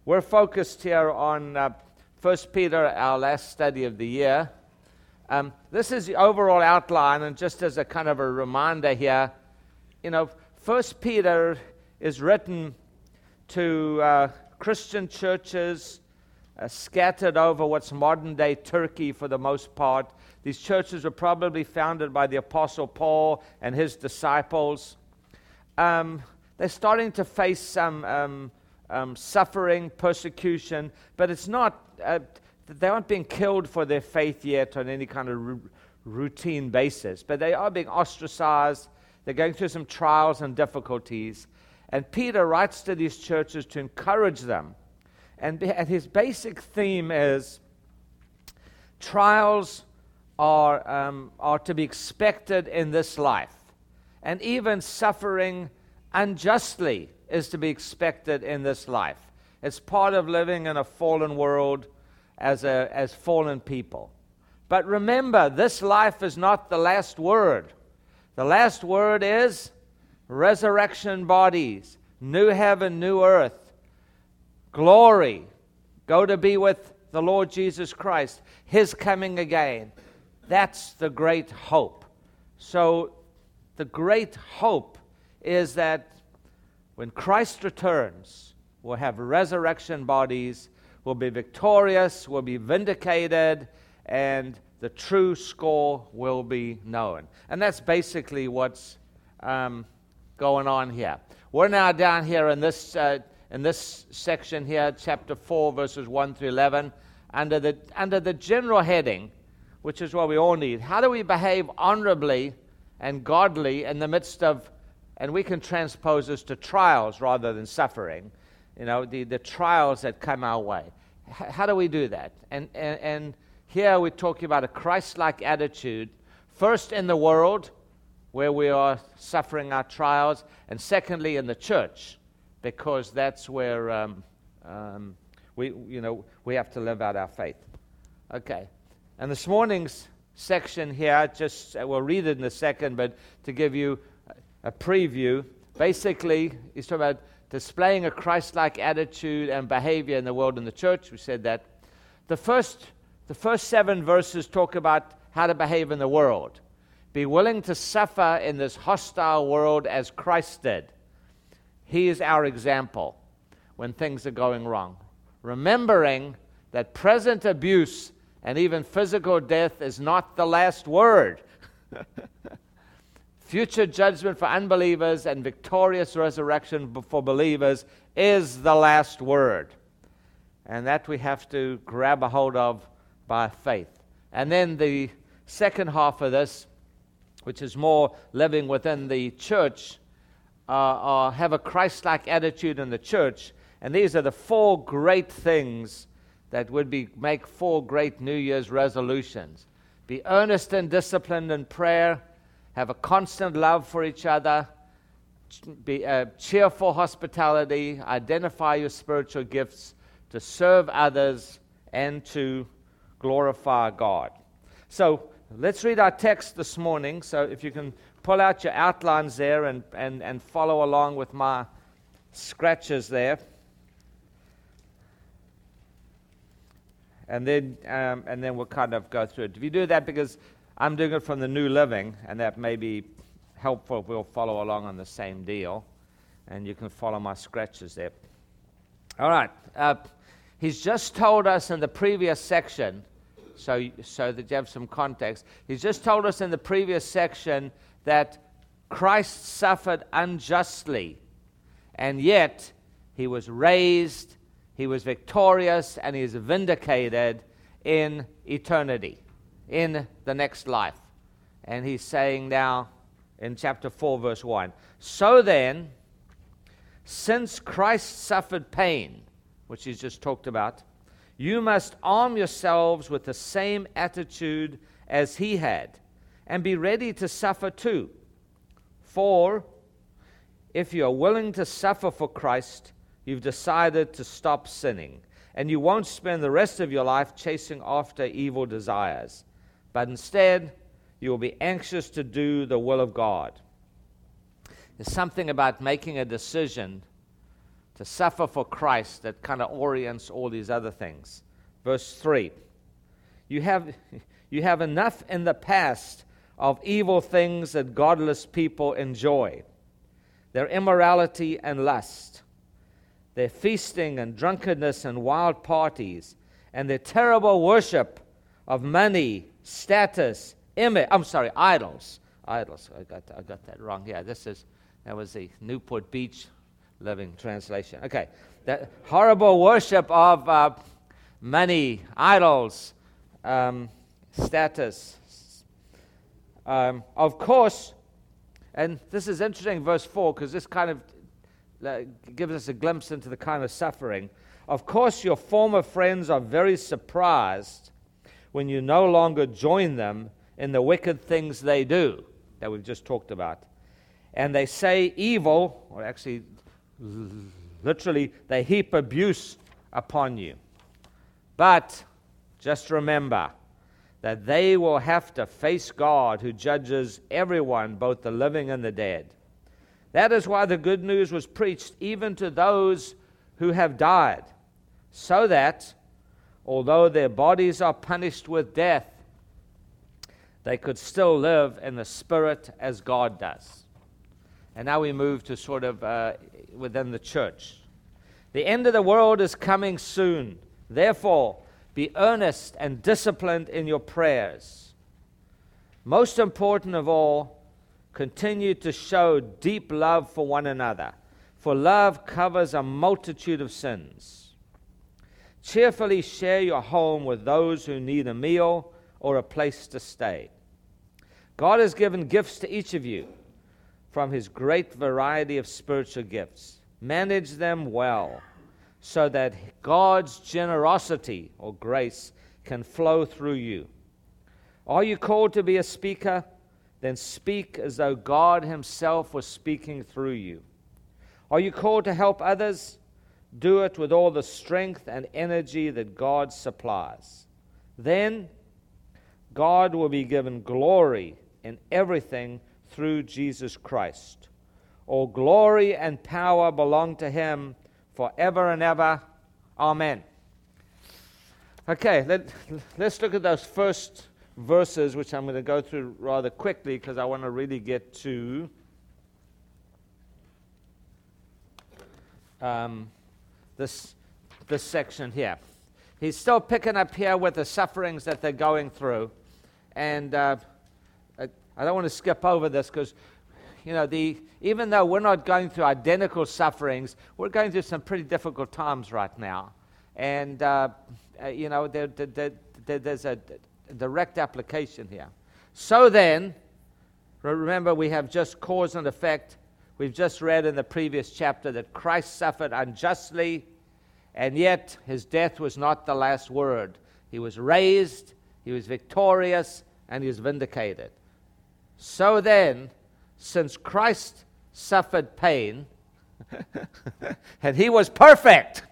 We're focused here on 1 Peter, our last study of the year. This is the overall outline, and just as a kind of a reminder here, 1 Peter is written to Christian churches scattered over what's modern-day Turkey for the most part. These churches were probably founded by the Apostle Paul and his disciples. They're starting to face some suffering, persecution, but it's not, they aren't being killed for their faith yet on any kind of routine basis, but they are being ostracized. They're going through some trials and difficulties, and Peter writes to these churches to encourage them, and his basic theme is trials are to be expected in this life, and even suffering unjustly is to be expected in this life. It's part of living in a fallen world as fallen people. But remember, this life is not the last word. The last word is resurrection bodies, new heaven, new earth, glory, go to be with the Lord Jesus Christ, His coming again. That's the great hope. So the great hope is that when Christ returns, we'll have resurrection bodies, we'll be victorious, we'll be vindicated, and the true score will be known. And that's basically what's going on here. We're now down here in this section here, chapter 4, verses 1 through 11, under the general heading, which is what we all need. How do we behave honorably and godly in the midst of, and we can transpose this to trials rather than suffering, the trials that come our way. How do we do that? And here we're talking about a Christ-like attitude, first in the world, where we are suffering our trials, and secondly in the church, because that's where we have to live out our faith. Okay. And this morning's section here, we'll read it in a second, but to give you a preview, basically, he's talking about displaying a Christ-like attitude and behavior in the world and the church. We said that. The first 7 verses talk about how to behave in the world. Be willing to suffer in this hostile world as Christ did. He is our example when things are going wrong. Remembering that present abuse and even physical death is not the last word. Future judgment for unbelievers and victorious resurrection for believers is the last word. And that we have to grab a hold of by faith. And then the second half of this, which is more living within the church, have a Christ-like attitude in the church. And these are the 4 great things that would make 4 great New Year's resolutions. Be earnest and disciplined in prayer. Have a constant love for each other. Be cheerful hospitality. Identify your spiritual gifts to serve others and to glorify God. So let's read our text this morning. So if you can pull out your outlines there and follow along with my scratches there. And then we'll kind of go through it. If you do that, because I'm doing it from the New Living, and that may be helpful if we'll follow along on the same deal. And you can follow my scratches there. All right. He's just told us in the previous section, so that you have some context, he's just told us in the previous section that Christ suffered unjustly, and yet he was raised, he was victorious, and he is vindicated in eternity, in the next life. And he's saying now in chapter 4, verse 1, so then, since Christ suffered pain, which he's just talked about, you must arm yourselves with the same attitude as he had, and be ready to suffer too. For if you are willing to suffer for Christ, you've decided to stop sinning, and you won't spend the rest of your life chasing after evil desires, but instead you will be anxious to do the will of God. There's something about making a decision to suffer for Christ that kind of orients all these other things. Verse 3, you have enough in the past of evil things that godless people enjoy, their immorality and lust, their feasting and drunkenness and wild parties, and their terrible worship of money, status, idols. Idols. I got that wrong. Yeah, that was the Newport Beach Living Translation. Okay, that horrible worship of money, idols, status. Of course, and this is interesting, verse 4, because this kind of gives us a glimpse into the kind of suffering. Of course, your former friends are very surprised when you no longer join them in the wicked things they do that we've just talked about. And they say evil, or actually, literally, they heap abuse upon you. But just remember that they will have to face God, who judges everyone, both the living and the dead. That is why the good news was preached even to those who have died, so that, although their bodies are punished with death, they could still live in the Spirit as God does. And now we move to sort of within the church. The end of the world is coming soon. Therefore, be earnest and disciplined in your prayers. Most important of all, continue to show deep love for one another, for love covers a multitude of sins. Cheerfully share your home with those who need a meal or a place to stay. God has given gifts to each of you from His great variety of spiritual gifts. Manage them well, so that God's generosity or grace can flow through you. Are you called to be a speaker? Then speak as though God Himself was speaking through you. Are you called to help others? Do it with all the strength and energy that God supplies. Then God will be given glory in everything through Jesus Christ. All glory and power belong to Him forever and ever. Amen. Okay, let's look at those first verses, which I'm going to go through rather quickly because I want to really get to this section here. He's still picking up here with the sufferings that they're going through, and I don't want to skip over this because, even though we're not going through identical sufferings, we're going through some pretty difficult times right now, and there's a direct application here. So then, remember, we have just cause and effect. We've just read in the previous chapter that Christ suffered unjustly, and yet His death was not the last word. He was raised, He was victorious, and He was vindicated. So then, since Christ suffered pain, and He was perfect,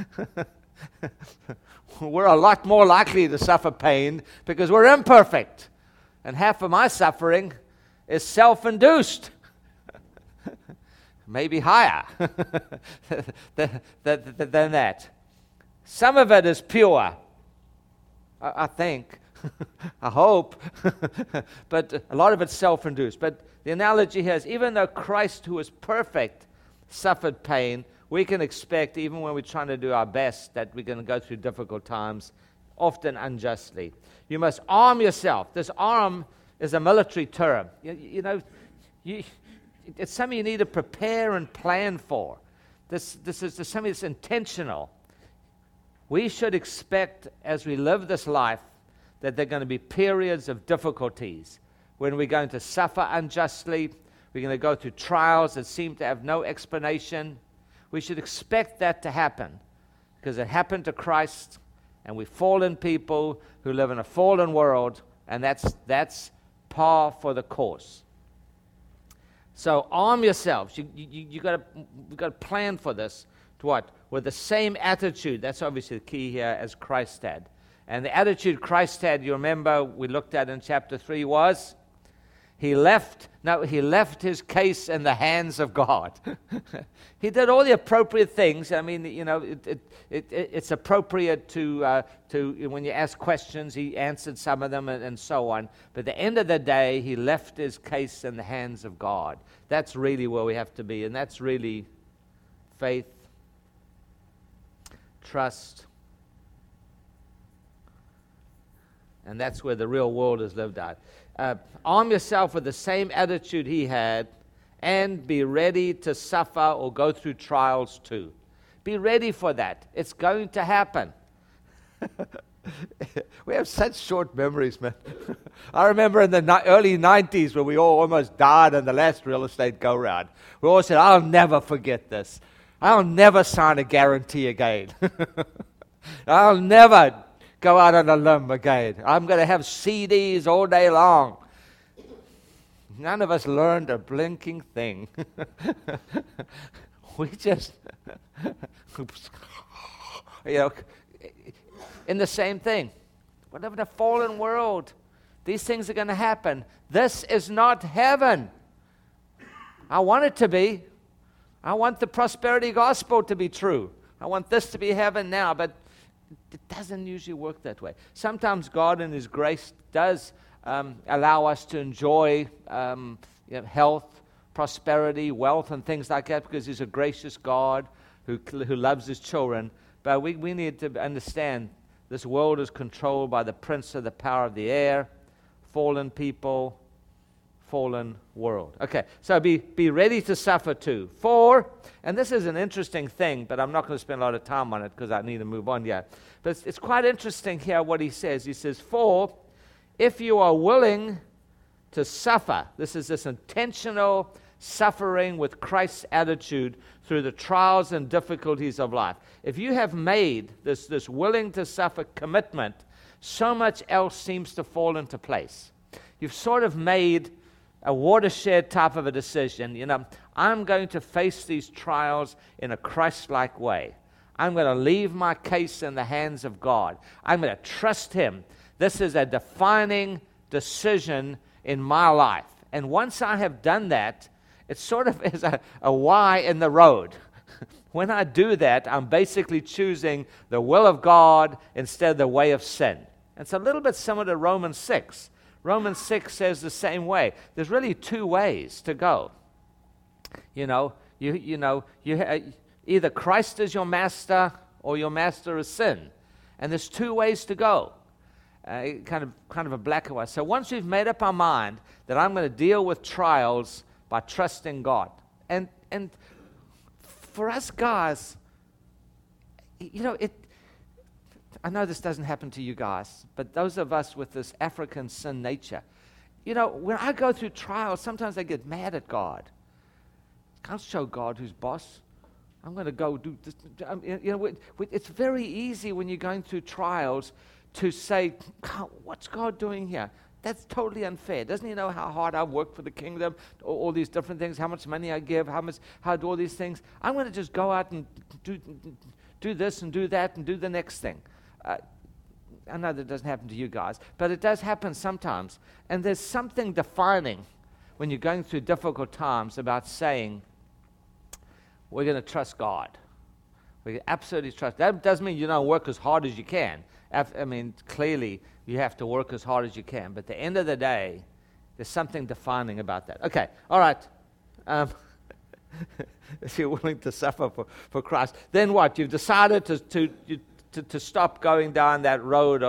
we're a lot more likely to suffer pain because we're imperfect. And half of my suffering is self-induced. Maybe higher than that. Some of it is pure, I think. I hope. But a lot of it's self-induced. But the analogy here is, even though Christ, who is perfect, suffered pain, we can expect, even when we're trying to do our best, that we're going to go through difficult times, often unjustly. You must arm yourself. This arm is a military term. It's something you need to prepare and plan for. This is something that's intentional. We should expect, as we live this life, that there are going to be periods of difficulties when we're going to suffer unjustly. We're going to go through trials that seem to have no explanation. We should expect that to happen because it happened to Christ, and we're fallen people who live in a fallen world, and that's par for the course. So arm yourselves. You got to plan for this. To what? With the same attitude. That's obviously the key here, as Christ had. And the attitude Christ had, you remember, we looked at in chapter 3 was, He left his case in the hands of God. He did all the appropriate things. I mean, it's appropriate to when you ask questions, he answered some of them and so on. But at the end of the day, he left his case in the hands of God. That's really where we have to be, and that's really faith, trust, and that's where the real world is lived out. Arm yourself with the same attitude he had, and be ready to suffer or go through trials too. Be ready for that. It's going to happen. We have such short memories, man. I remember in the early 90s when we all almost died in the last real estate go-round. We all said, I'll never forget this. I'll never sign a guarantee again. I'll never go out on a limb again. I'm going to have CDs all day long. None of us learned a blinking thing. We just, in the same thing. We live in a fallen world. These things are going to happen. This is not heaven. I want it to be. I want the prosperity gospel to be true. I want this to be heaven now, but it doesn't usually work that way. Sometimes God in His grace does allow us to enjoy health, prosperity, wealth, and things like that because He's a gracious God who loves His children. But we need to understand this world is controlled by the prince of the power of the air, fallen people, fallen world. Okay, so be ready to suffer too. For, and this is an interesting thing, but I'm not going to spend a lot of time on it because I need to move on yet. But it's quite interesting here what he says. He says, for if you are willing to suffer, this is this intentional suffering with Christ's attitude through the trials and difficulties of life. If you have made this willing to suffer commitment, so much else seems to fall into place. You've sort of made a watershed type of a decision. I'm going to face these trials in a Christ-like way. I'm going to leave my case in the hands of God. I'm going to trust Him. This is a defining decision in my life. And once I have done that, it sort of is a Y in the road. When I do that, I'm basically choosing the will of God instead of the way of sin. It's a little bit similar to Romans 6. Romans 6 says the same way. There's really two ways to go. Either Christ is your master or your master is sin. And there's two ways to go. Kind of a black and white. So once we've made up our mind that I'm going to deal with trials by trusting God. And for us guys, I know this doesn't happen to you guys, but those of us with this African sin nature, when I go through trials, sometimes I get mad at God. I can't show God who's boss. I'm going to go do this. It's very easy when you're going through trials to say, what's God doing here? That's totally unfair. Doesn't He know how hard I work for the kingdom, all these different things, how much money I give, how I do all these things? I'm going to just go out and do this and do that and do the next thing. I know that doesn't happen to you guys, but it does happen sometimes. And there's something defining when you're going through difficult times about saying, we're going to trust God. We absolutely trust. That doesn't mean you don't work as hard as you can. Clearly, you have to work as hard as you can. But at the end of the day, there's something defining about that. Okay, all right. If you're willing to suffer for Christ, then what? You've decided to stop going down that road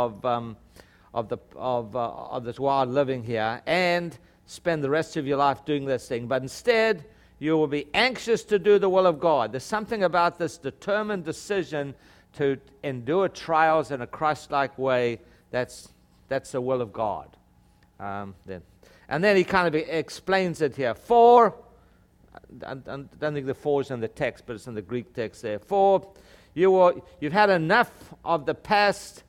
of this wild living here and spend the rest of your life doing this thing. But instead, you will be anxious to do the will of God. There's something about this determined decision to endure trials in a Christ-like way. That's the will of God. And then he kind of explains it here. For, I don't think the for is in the text, but it's in the Greek text there. For you've had enough of the past.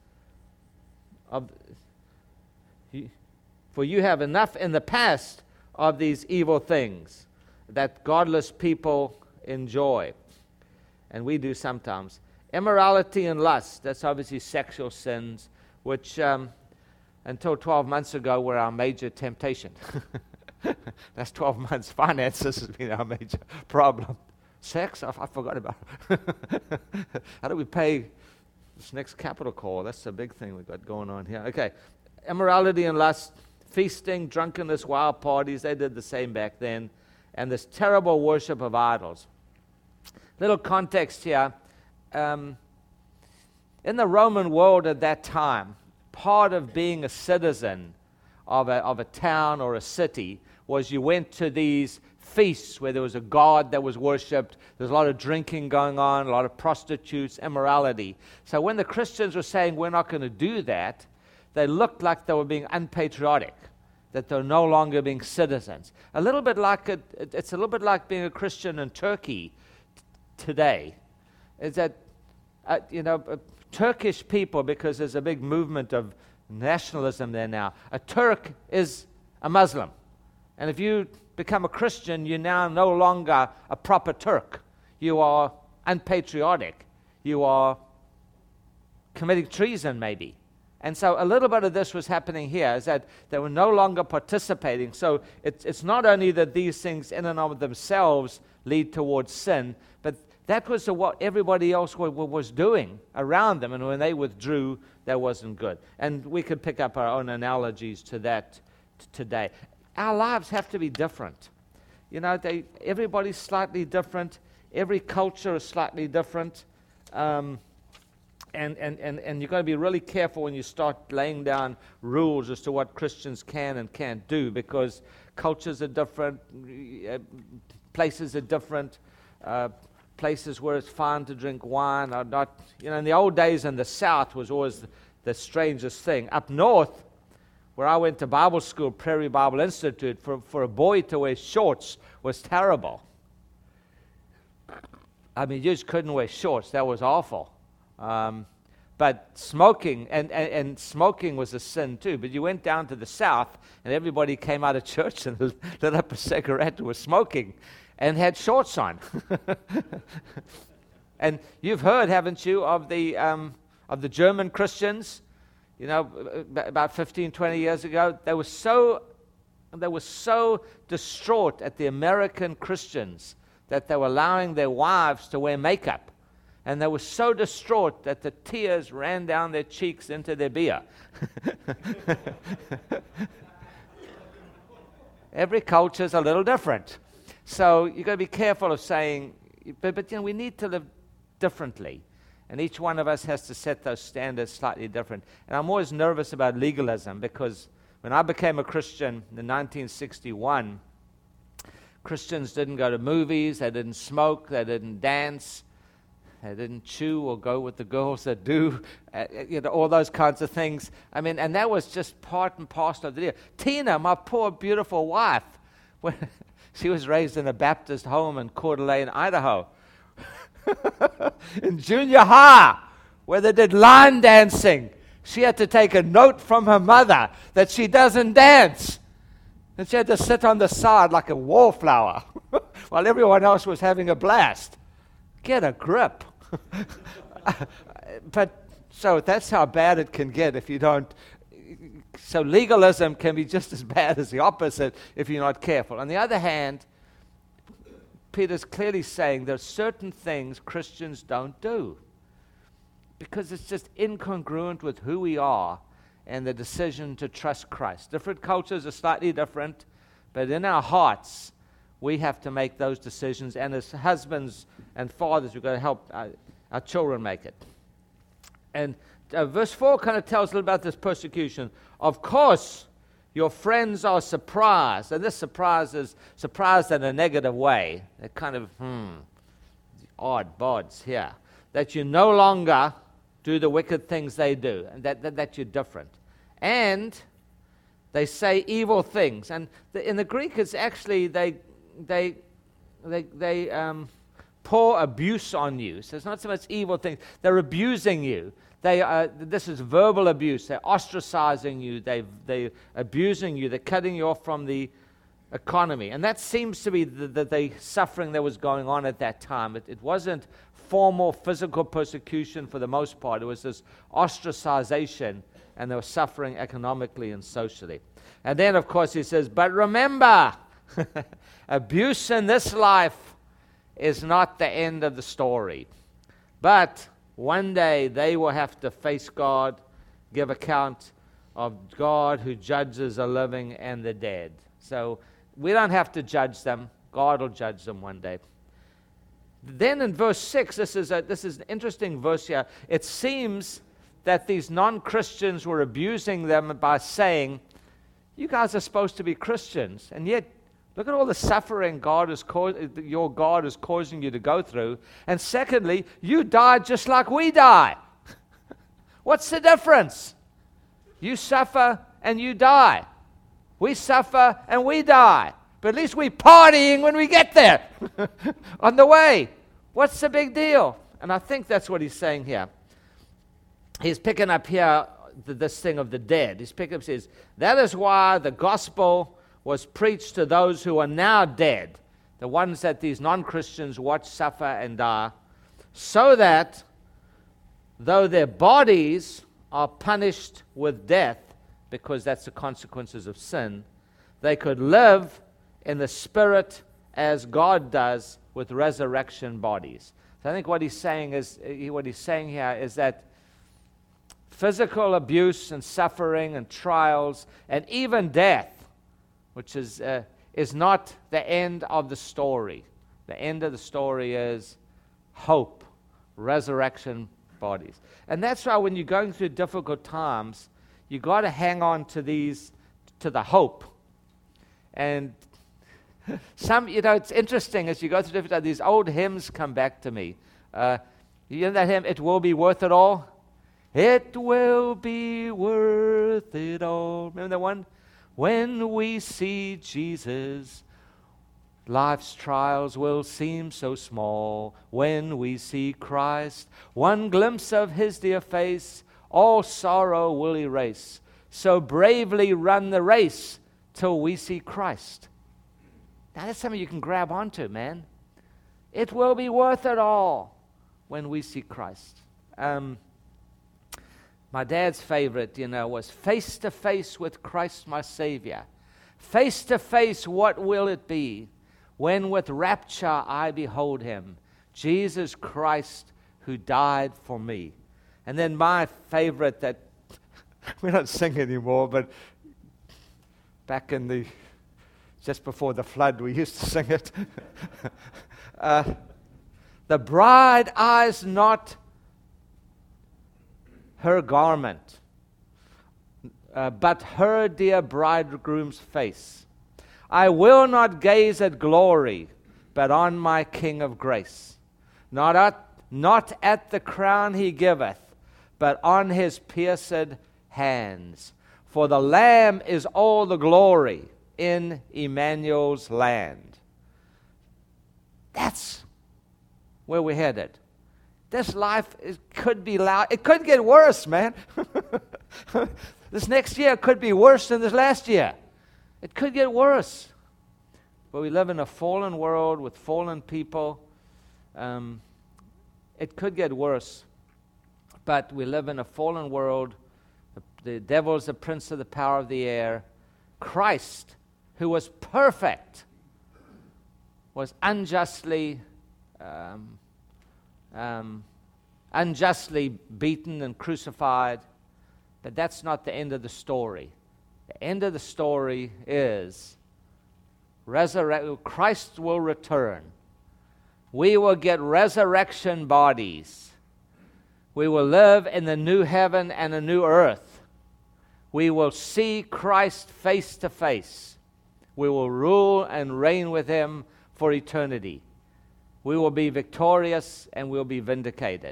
For you have enough in the past of these evil things that godless people enjoy, and we do sometimes. Immorality and lust, that's obviously sexual sins, which, until 12 months ago were our major temptation. That's 12 months. Finances has been our major problem. Sex, I forgot about it. How do we pay this next capital call? That's the big thing we've got going on here. Okay, immorality and lust, feasting, drunkenness, wild parties, they did the same back then. And this terrible worship of idols. Little context here. In the Roman world at that time, part of being a citizen of a town or a city was you went to these feasts where there was a god that was worshipped. There's a lot of drinking going on, a lot of prostitutes, immorality. So when the Christians were saying we're not going to do that, they looked like they were being unpatriotic, that they're no longer being citizens. A little bit like it's a little bit like being a Christian in Turkey today. Is that Turkish people, because there's a big movement of nationalism there now. A Turk is a Muslim, and if you become a Christian, you're now no longer a proper Turk. You are unpatriotic. You are committing treason, maybe. And so a little bit of this was happening here, is that they were no longer participating. So it's not only that these things in and of themselves lead towards sin, but that was what everybody else was doing around them. And when they withdrew, that wasn't good. And we could pick up our own analogies to that today. Our lives have to be different. Everybody's slightly different. Every culture is slightly different. And you've got to be really careful when you start laying down rules as to what Christians can and can't do, because cultures are different, places are different, places where it's fine to drink wine are not. In the old days in the South was always the strangest thing. Up north, where I went to Bible school, Prairie Bible Institute, for a boy to wear shorts was terrible. I mean, you just couldn't wear shorts. That was awful. But smoking, and smoking was a sin too. But you went down to the South, and everybody came out of church and lit up a cigarette and was smoking and had shorts on. And you've heard, haven't you, of the German Christians? About 15, 20 years ago, they were so distraught at the American Christians that they were allowing their wives to wear makeup. And they were so distraught that the tears ran down their cheeks into their beer. Every culture is a little different. So you've got to be careful of saying, but we need to live differently. And each one of us has to set those standards slightly different. And I'm always nervous about legalism, because when I became a Christian in 1961, Christians didn't go to movies, they didn't smoke, they didn't dance, they didn't chew or go with the girls that do, all those kinds of things. I mean, and that was just part and parcel of the deal. Tina, my poor, beautiful wife, she was raised in a Baptist home in Coeur d'Alene, Idaho. In junior high, where they did line dancing, she had to take a note from her mother that she doesn't dance. And she had to sit on the side like a wallflower while everyone else was having a blast. Get a grip. But so that's how bad it can get if you don't. So legalism can be just as bad as the opposite if you're not careful. On the other hand, Peter's clearly saying there are certain things Christians don't do because it's just incongruent with who we are and the decision to trust Christ. Different cultures are slightly different, but in our hearts, we have to make those decisions. And as husbands and fathers, we've got to help our children make it. And verse 4 kind of tells a little about this persecution. Of course, your friends are surprised. And this surprise is surprised in a negative way. They're kind of, odd bods here. That you no longer do the wicked things they do. And that you're different. And they say evil things. And in the Greek, it's actually they pour abuse on you. So it's not so much evil things. They're abusing you. This is verbal abuse. They're ostracizing you. They're abusing you. They're cutting you off from the economy. And that seems to be the suffering that was going on at that time. It wasn't formal physical persecution for the most part. It was this ostracization and they were suffering economically and socially. And then, of course, he says, but remember, abuse in this life is not the end of the story. But one day they will have to face God, give account of God who judges the living and the dead. So we don't have to judge them. God will judge them one day. Then in verse 6, this is an interesting verse here. It seems that these non-Christians were abusing them by saying, you guys are supposed to be Christians, and yet look at all the suffering your God is causing you to go through. And secondly, you died just like we die. What's the difference? You suffer and you die. We suffer and we die. But at least we're partying when we get there on the way. What's the big deal? And I think that's what he's saying here. He's picking up here this thing of the dead. He's picking up, says, that is why the gospel was preached to those who are now dead, the ones that these non-Christians watch suffer and die, so that though their bodies are punished with death, because that's the consequences of sin, they could live in the spirit as God does with resurrection bodies. So I think what he's saying here is that physical abuse and suffering and trials and even death, which is not the end of the story. The end of the story is hope, resurrection bodies. And that's why when you're going through difficult times, you got to hang on to the hope. And it's interesting as you go through different times, these old hymns come back to me. You know that hymn, It Will Be Worth It All? It will be worth it all. Remember that one? When we see Jesus, life's trials will seem so small. When we see Christ, one glimpse of his dear face, all sorrow will erase. So bravely run the race till we see Christ. Now that's something you can grab onto, man. It will be worth it all when we see Christ. My dad's favorite, was face to face with Christ my Savior. Face to face, what will it be when with rapture I behold him? Jesus Christ who died for me. And then my favorite that we don't sing anymore, but back in just before the flood, we used to sing it. The bride eyes not her garment, but her dear bridegroom's face. I will not gaze at glory, but on my King of grace. Not at the crown he giveth, but on his pierced hands. For the Lamb is all the glory in Emmanuel's land. That's where we're headed. This life could be loud. It could get worse, man. This next year could be worse than this last year. It could get worse. But we live in a fallen world with fallen people. It could get worse. But we live in a fallen world. The devil is the prince of the power of the air. Christ, who was perfect, was unjustly beaten and crucified. But that's not the end of the story. The end of the story is Christ will return. We will get resurrection bodies. We will live in the new heaven and a new earth. We will see Christ face to face. We will rule and reign with him for eternity. We will be victorious and we'll be vindicated.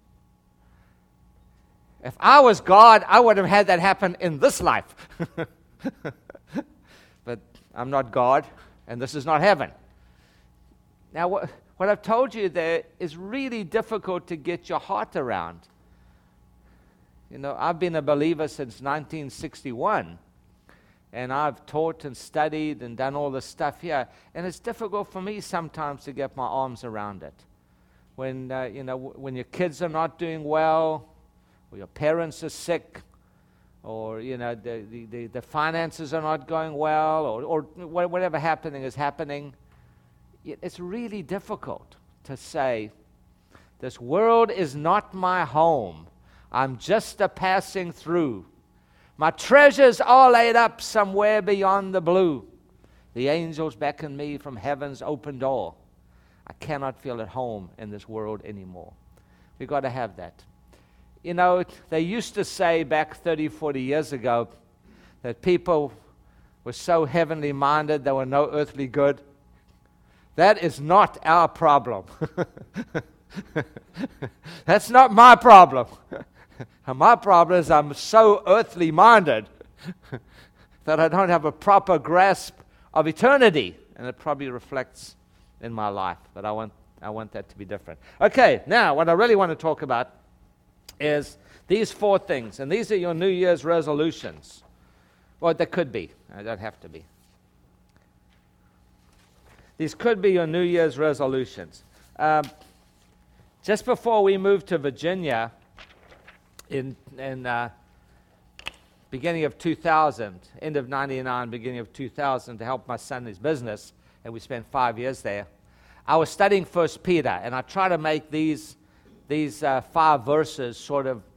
If I was God, I would have had that happen in this life. But I'm not God, and this is not heaven. Now, what I've told you there is really difficult to get your heart around. I've been a believer since 1961, and I've taught and studied and done all this stuff here, and it's difficult for me sometimes to get my arms around it. When when your kids are not doing well, or your parents are sick, or the finances are not going well, or whatever happening is happening, it's really difficult to say, this world is not my home. I'm just a passing through. My treasures are laid up somewhere beyond the blue. The angels beckon me from heaven's open door. I cannot feel at home in this world anymore. We've got to have that. They used to say back 30, 40 years ago that people were so heavenly minded there were no earthly good. That is not our problem. That's not my problem. My problem is I'm so earthly minded that I don't have a proper grasp of eternity, and it probably reflects in my life. But I want that to be different. Okay, now what I really want to talk about is these 4 things, and these are your New Year's resolutions. Well, they could be. They don't have to be. These could be your New Year's resolutions. Just before we moved to Virginia in beginning of 2000, end of 99, beginning of 2000, to help my son in his business, and we spent 5 years there, I was studying 1 Peter, and I try to make these 5 verses sort of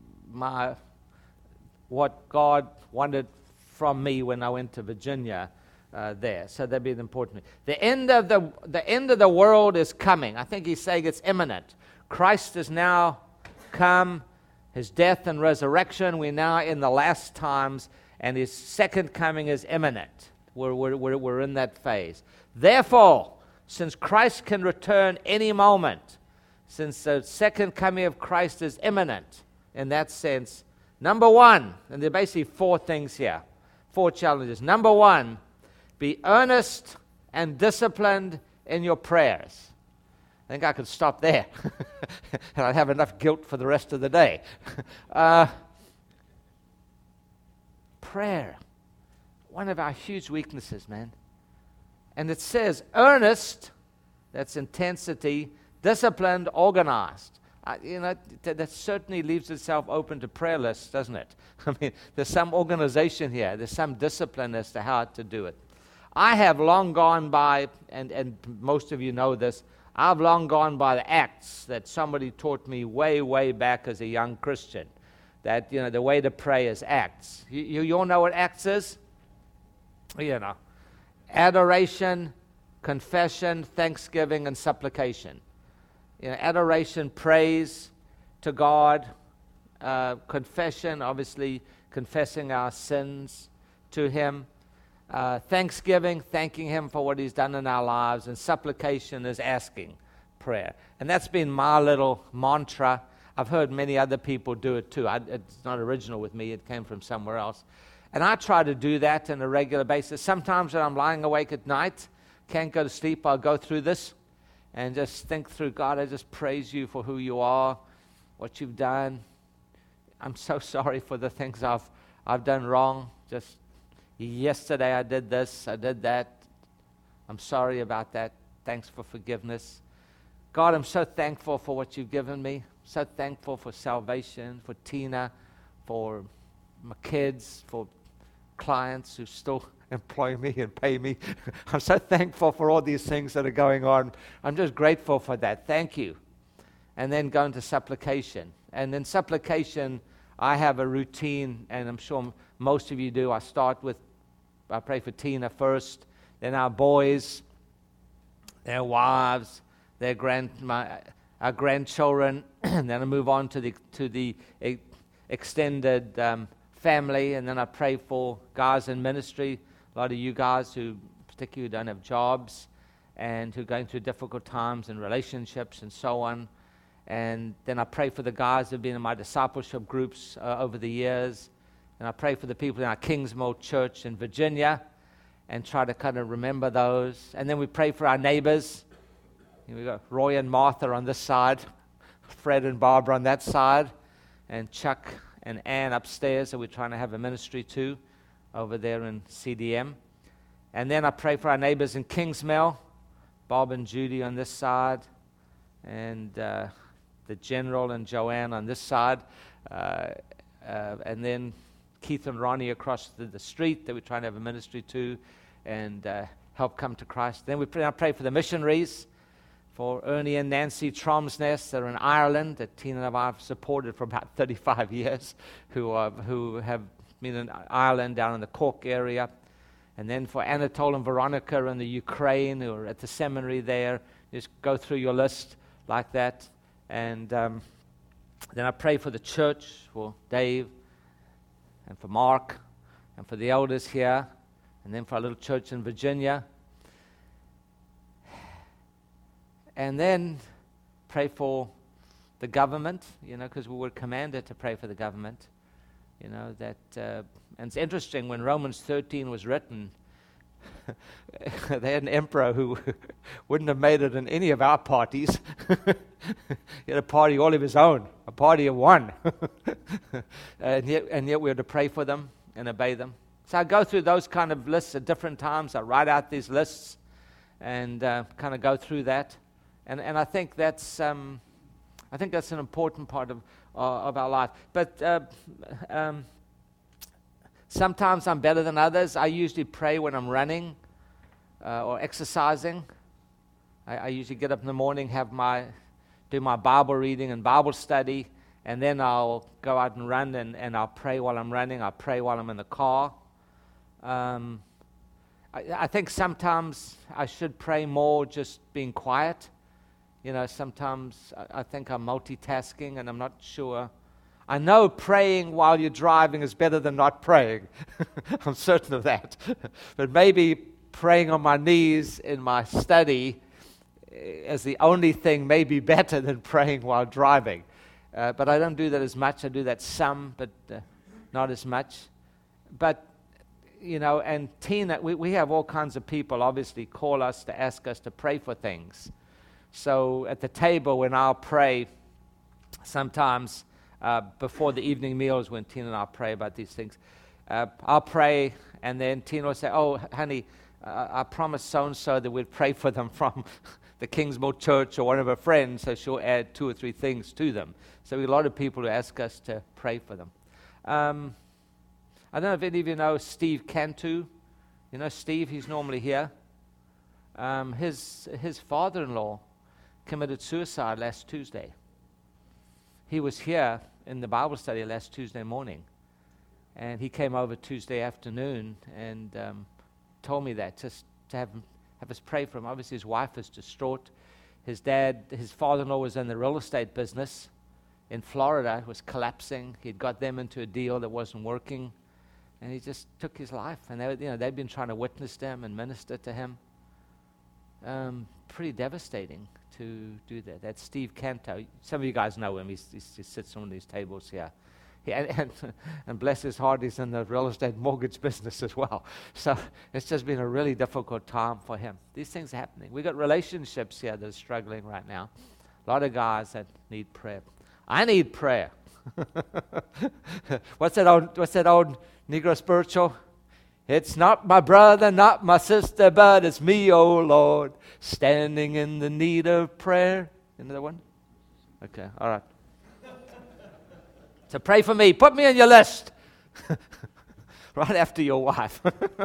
what God wanted from me when I went to Virginia there. So that'd be important. The end of the world is coming. I think he's saying it's imminent. Christ is now come, his death and resurrection. We're now in the last times, and his second coming is imminent. We're in that phase. Therefore, since Christ can return any moment, since the second coming of Christ is imminent in that sense, number 1, and there are basically 4 things here, 4 challenges. Number 1, be earnest and disciplined in your prayers. I think I could stop there, and I'd have enough guilt for the rest of the day. Prayer, one of our huge weaknesses, man. And it says earnest, that's intensity, disciplined, organized. That certainly leaves itself open to prayer lists, doesn't it? I mean, there's some organization here. There's some discipline as to how to do it. I have long gone by, and most of you know this, I've long gone by the Acts that somebody taught me way, way back as a young Christian. That, the way to pray is Acts. You all know what Acts is? Adoration, confession, thanksgiving, and supplication. Adoration, praise to God. Confession, obviously confessing our sins to him. Thanksgiving, thanking him for what he's done in our lives. And supplication is asking prayer. And that's been my little mantra. I've heard many other people do it too. It's not original with me. It came from somewhere else. And I try to do that on a regular basis. Sometimes when I'm lying awake at night, can't go to sleep, I'll go through this and just think through, God, I just praise you for who you are, what you've done. I'm so sorry for the things I've done wrong. Just yesterday I did this, I did that. I'm sorry about that. Thanks for forgiveness. God, I'm so thankful for what you've given me. So thankful for salvation, for Tina, for my kids, for clients who still employ me and pay me. I'm so thankful for all these things that are going on. I'm just grateful for that. Thank you. And then go into supplication. And in supplication, I have a routine, and I'm sure most of you do. I pray for Tina first, then our boys, their wives, our grandchildren, and then I move on to the extended family, and then I pray for guys in ministry, a lot of you guys who particularly don't have jobs and who are going through difficult times and relationships and so on. And then I pray for the guys who have been in my discipleship groups over the years. And I pray for the people in our Kingsmill Church in Virginia and try to kind of remember those. And then we pray for our neighbors. We've got Roy and Martha on this side, Fred and Barbara on that side, and Chuck and Ann upstairs that we're trying to have a ministry to over there in CDM. And then I pray for our neighbors in Kingsmill, Bob and Judy on this side, and the General and Joanne on this side. And then Keith and Ronnie across the street that we're trying to have a ministry to and help come to Christ. Then we pray for the missionaries, for Ernie and Nancy Tromsness that are in Ireland, that Tina and I have supported for about 35 years, who have been in Ireland, down in the Cork area. And then for Anatole and Veronica in the Ukraine, who are at the seminary there. Just go through your list like that. And then I pray for the church, for Dave, and for Mark, and for the elders here, and then for our little church in Virginia. And then pray for the government, because we were commanded to pray for the government. And it's interesting, when Romans 13 was written, they had an emperor who wouldn't have made it in any of our parties. He had a party all of his own, a party of one. and yet we had to pray for them and obey them. So I go through those kind of lists at different times. I write out these lists and kind of go through that. And I think that's an important part of our life. But sometimes I'm better than others. I usually pray when I'm running or exercising. I usually get up in the morning, do my Bible reading and Bible study, and then I'll go out and run, and I'll pray while I'm running. I'll pray while I'm in the car. I think sometimes I should pray more just being quiet. Sometimes I think I'm multitasking, and I'm not sure. I know praying while you're driving is better than not praying. I'm certain of that. But maybe praying on my knees in my study as the only thing may be better than praying while driving. But I don't do that as much. I do that some, but not as much. But, and Tina, we have all kinds of people obviously call us to ask us to pray for things. So at the table when I'll pray, sometimes before the evening meals when Tina and I pray about these things, I'll pray, and then Tina will say, "Oh, honey, I promised so-and-so that we'd pray for them from the Kingsmore Church or one of her friends," so she'll add 2 or 3 things to them. So we have a lot of people who ask us to pray for them. I don't know if any of you know Steve Cantu. You know Steve? He's normally here. His father-in-law committed suicide last Tuesday. He was here in the Bible study last Tuesday morning, and he came over Tuesday afternoon and told me that, just to have us pray for him. Obviously his wife is distraught. His father-in-law was in the real estate business in Florida. It was collapsing. He'd got them into a deal that wasn't working, and he just took his life. And they'd been trying to witness to him and minister to him. Pretty devastating to do that. That's Steve Canto. Some of you guys know him. He sits on these tables here. And bless his heart, he's in the real estate mortgage business as well. So it's just been a really difficult time for him. These things are happening. We've got relationships here that are struggling right now. A lot of guys that need prayer. I need prayer. What's that old Negro spiritual? It's not my brother, not my sister, but it's me, oh Lord, standing in the need of prayer. Another one? Okay, all right. So pray for me. Put me on your list. Right after your wife.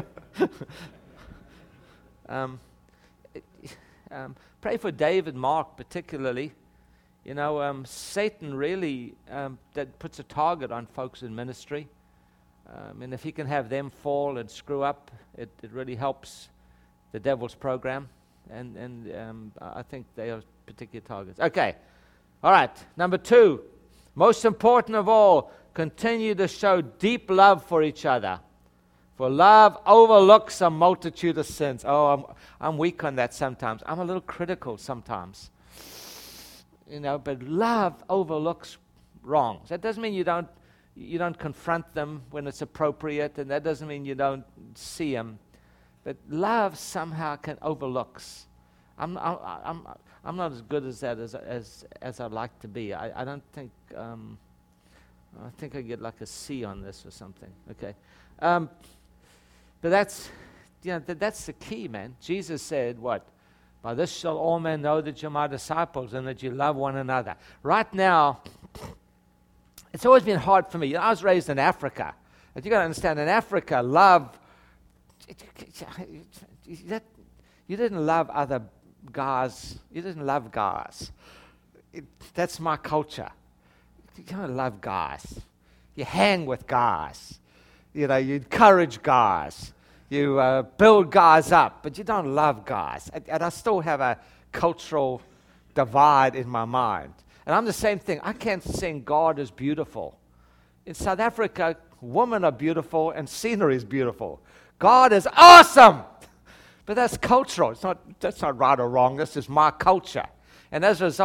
Pray for Dave and Mark particularly. Satan really that puts a target on folks in ministry. And if he can have them fall and screw up, it really helps the devil's program. And I think they are particular targets. Okay. All right. Number 2. Most important of all, continue to show deep love for each other. For love overlooks a multitude of sins. Oh, I'm weak on that sometimes. I'm a little critical sometimes. But love overlooks wrongs. That doesn't mean you don't confront them when it's appropriate, and that doesn't mean you don't see them. But love somehow overlooks. I'm not as good as that as I'd like to be. I don't think. I think I get like a C on this or something. Okay, but that's the key, man. Jesus said, "What? By this shall all men know that you're my disciples, and that you love one another." Right now, it's always been hard for me. I was raised in Africa. But you got to understand, in Africa, love, you didn't love other guys. You didn't love guys. That's my culture. You don't love guys. You hang with guys. You encourage guys. You build guys up, but you don't love guys. And I still have a cultural divide in my mind. And I'm the same thing. I can't sing God is beautiful. In South Africa, women are beautiful and scenery is beautiful. God is awesome! But that's cultural. That's not right or wrong. This is my culture. And as a result,